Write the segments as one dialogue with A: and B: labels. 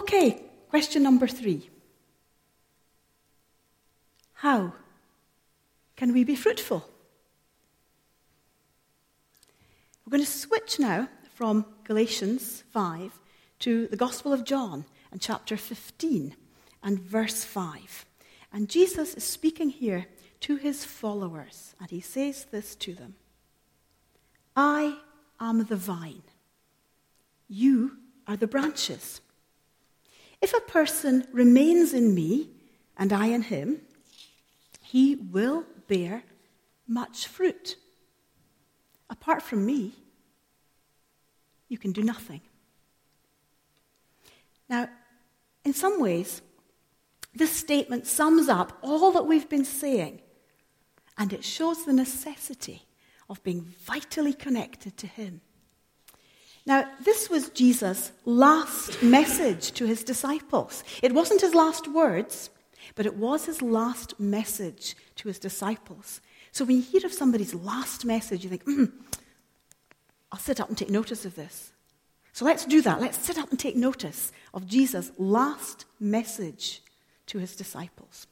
A: Okay, question number 3. How can we be fruitful? We're going to switch now from Galatians 5 to the Gospel of John and chapter 15 and verse 5. And Jesus is speaking here to his followers, and he says this to them: I am the vine. You are the branches. If a person remains in me and I in him, he will bear much fruit. Apart from me, you can do nothing. Now, in some ways, this statement sums up all that we've been saying, and it shows the necessity of being vitally connected to him. Now, this was Jesus' last message to his disciples. It wasn't his last words, but it was his last message to his disciples. So when you hear of somebody's last message, you think, I'll sit up and take notice of this. So let's do that. Let's sit up and take notice of Jesus' last message to his disciples.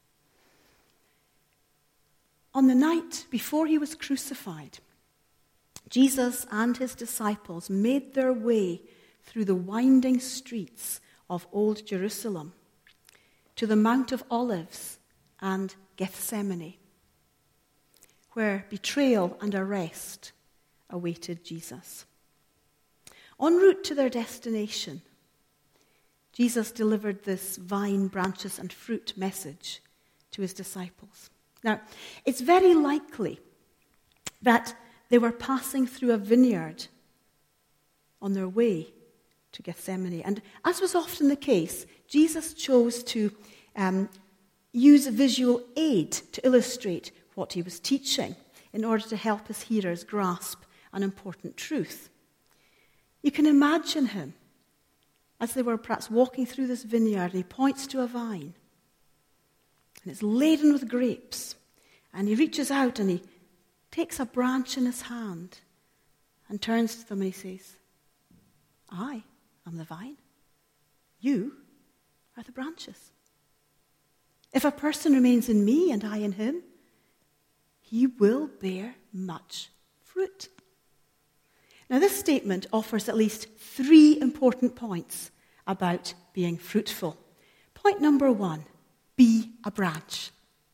A: On the night before he was crucified, Jesus and his disciples made their way through the winding streets of Old Jerusalem to the Mount of Olives and Gethsemane, where betrayal and arrest awaited Jesus. En route to their destination, Jesus delivered this vine, branches, and fruit message to his disciples. Now, it's very likely that they were passing through a vineyard on their way to Gethsemane. And as was often the case, Jesus chose to use a visual aid to illustrate what he was teaching in order to help his hearers grasp an important truth. You can imagine him as they were perhaps walking through this vineyard, and he points to a vine, and it's laden with grapes, and he reaches out and he takes a branch in his hand and turns to them and he says, I am the vine. You are the branches. If a person remains in me and I in him, he will bear much fruit. Now, this statement offers at least 3 important points about being fruitful. Point number 1, be a branch.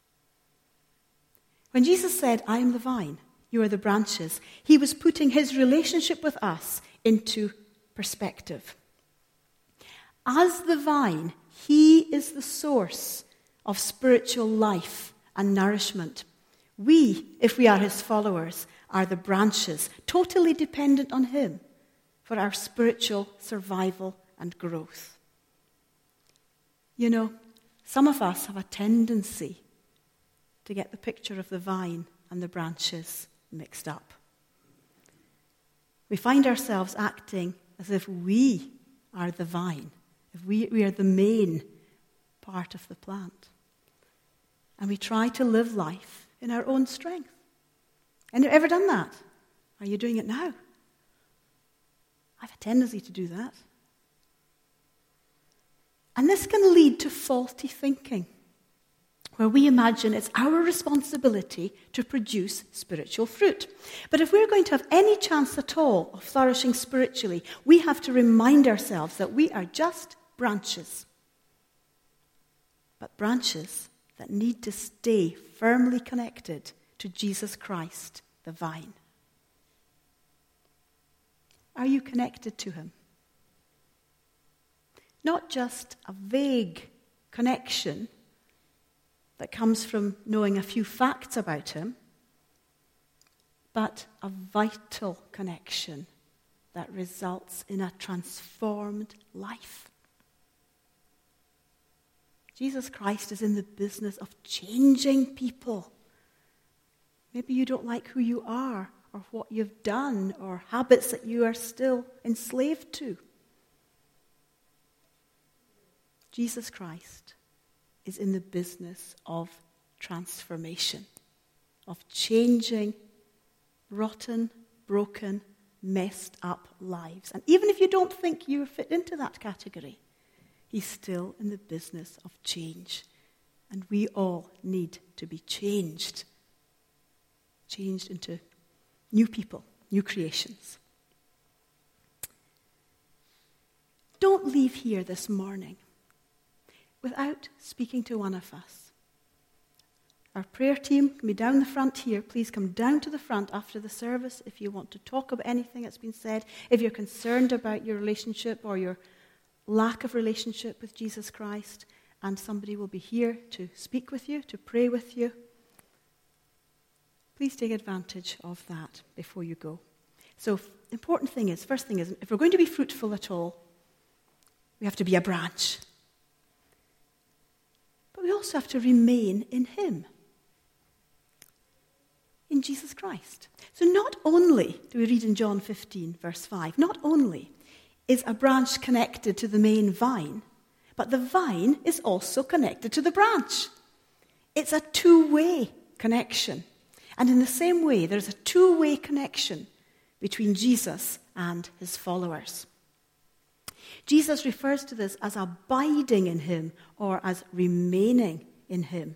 A: When Jesus said, I am the vine, you are the branches, he was putting his relationship with us into perspective. As the vine, he is the source of spiritual life and nourishment. We, if we are his followers, are the branches, totally dependent on him for our spiritual survival and growth. You know, some of us have a tendency to get the picture of the vine and the branches mixed up. We find ourselves acting as if we are the vine, if we are the main part of the plant. And we try to live life in our own strength. And have you ever done that? Are you doing it now? I have a tendency to do that. And this can lead to faulty thinking, where we imagine it's our responsibility to produce spiritual fruit. But if we're going to have any chance at all of flourishing spiritually, we have to remind ourselves that we are just branches. But branches that need to stay firmly connected to Jesus Christ, the vine. Are you connected to him? Not just a vague connection that comes from knowing a few facts about him, but a vital connection that results in a transformed life. Jesus Christ is in the business of changing people. Maybe you don't like who you are or what you've done or habits that you are still enslaved to. Jesus Christ is in the business of transformation, of changing rotten, broken, messed up lives. And even if you don't think you fit into that category, He's still in the business of change. And we all need to be changed. Changed into new people, new creations. Don't leave here this morning without speaking to one of us. Our prayer team can be down the front here. Please come down to the front after the service if you want to talk about anything that's been said, if you're concerned about your relationship or your lack of relationship with Jesus Christ, and somebody will be here to speak with you, to pray with you. Please take advantage of that before you go. So, first thing is, if we're going to be fruitful at all, we have to be a branch. But we also have to remain in him, in Jesus Christ. So not only do we read in John 15, verse 5, not only is a branch connected to the main vine, but the vine is also connected to the branch. It's a two-way connection. And in the same way, there's a two-way connection between Jesus and his followers. Jesus refers to this as abiding in him or as remaining in him.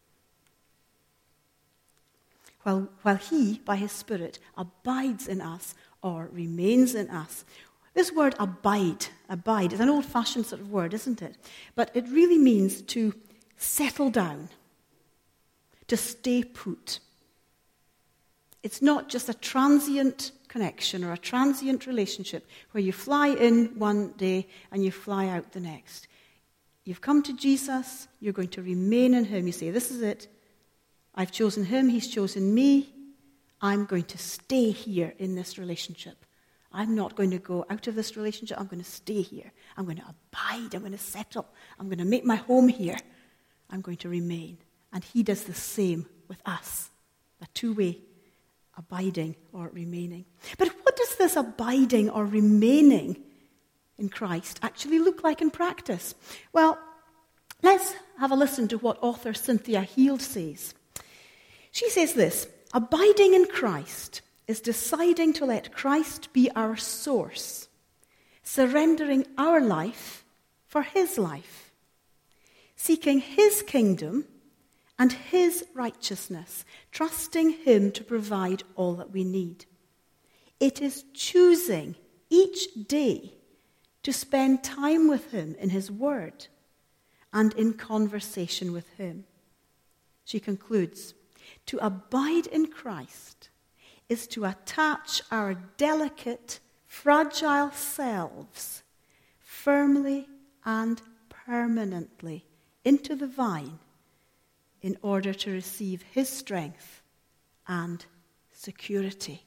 A: While he, by his Spirit, abides in us or remains in us. This word abide is an old-fashioned sort of word, isn't it? But it really means to settle down, to stay put. It's not just a transient connection or a transient relationship where you fly in one day and you fly out the next. You've come to Jesus, you're going to remain in him. You say, this is it. I've chosen him, he's chosen me. I'm going to stay here in this relationship. I'm not going to go out of this relationship. I'm going to stay here. I'm going to abide. I'm going to settle. I'm going to make my home here. I'm going to remain. And he does the same with us. A two-way abiding or remaining. But what does this abiding or remaining in Christ actually look like in practice? Well, let's have a listen to what author Cynthia Heald says. She says this: abiding in Christ is deciding to let Christ be our source, surrendering our life for his life, seeking his kingdom and his righteousness, trusting him to provide all that we need. It is choosing each day to spend time with him in his word and in conversation with him. She concludes, to abide in Christ is to attach our delicate, fragile selves firmly and permanently into the vine in order to receive his strength and security.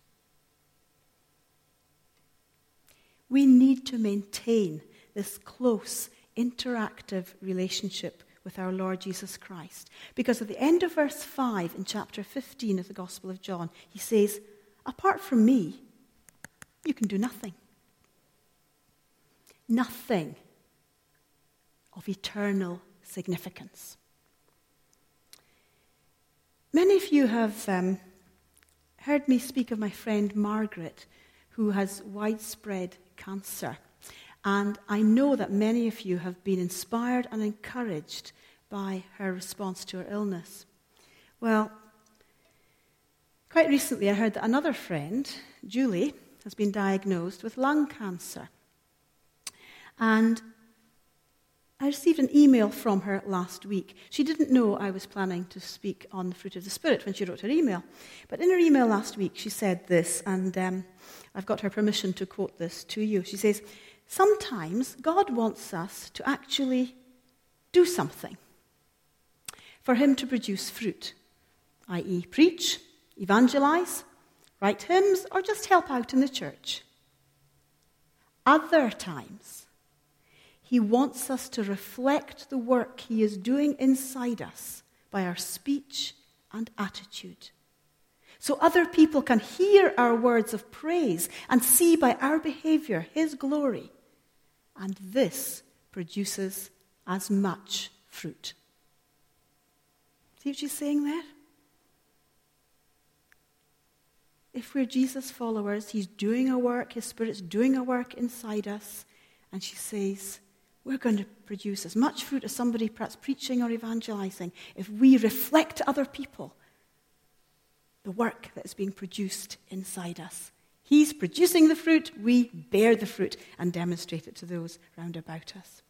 A: We need to maintain this close, interactive relationship with our Lord Jesus Christ. Because at the end of verse 5 in chapter 15 of the Gospel of John, he says, apart from me, you can do nothing. Nothing of eternal significance. Many of you have heard me speak of my friend Margaret, who has widespread cancer. And I know that many of you have been inspired and encouraged by her response to her illness. Well, quite recently I heard that another friend, Julie, has been diagnosed with lung cancer. And I received an email from her last week. She didn't know I was planning to speak on the fruit of the Spirit when she wrote her email. But in her email last week, she said this, and I've got her permission to quote this to you. She says, sometimes God wants us to actually do something for him to produce fruit, i.e. preach, evangelize, write hymns, or just help out in the church. Other times, he wants us to reflect the work he is doing inside us by our speech and attitude, so other people can hear our words of praise and see by our behavior his glory. And this produces as much fruit. See what she's saying there? If we're Jesus followers, he's doing a work, his Spirit's doing a work inside us. And she says, we're going to produce as much fruit as somebody perhaps preaching or evangelizing if we reflect to other people the work that is being produced inside us. He's producing the fruit, we bear the fruit and demonstrate it to those round about us.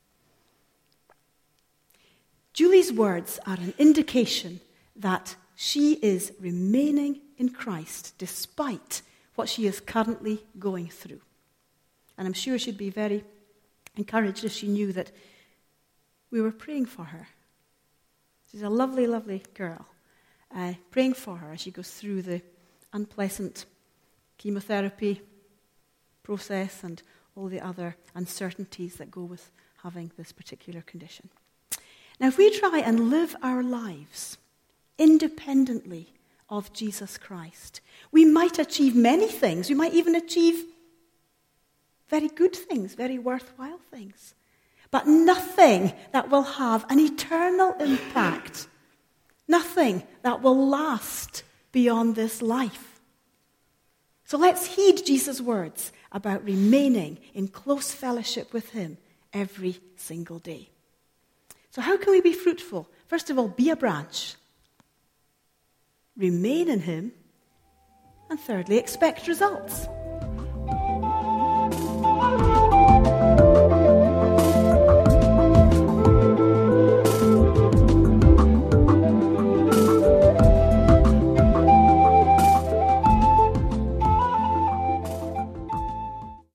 A: Julie's words are an indication that she is remaining in Christ despite what she is currently going through. And I'm sure she'd be very encouraged if she knew that we were praying for her. She's a lovely, lovely girl. Praying for her as she goes through the unpleasant chemotherapy process and all the other uncertainties that go with having this particular condition. Now, if we try and live our lives independently of Jesus Christ, we might achieve many things. We might even achieve very good things, very worthwhile things, but nothing that will have an eternal impact, nothing that will last beyond this life. So let's heed Jesus' words about remaining in close fellowship with him every single day. So how can we be fruitful? First of all, be a branch. Remain in him. And thirdly, expect results.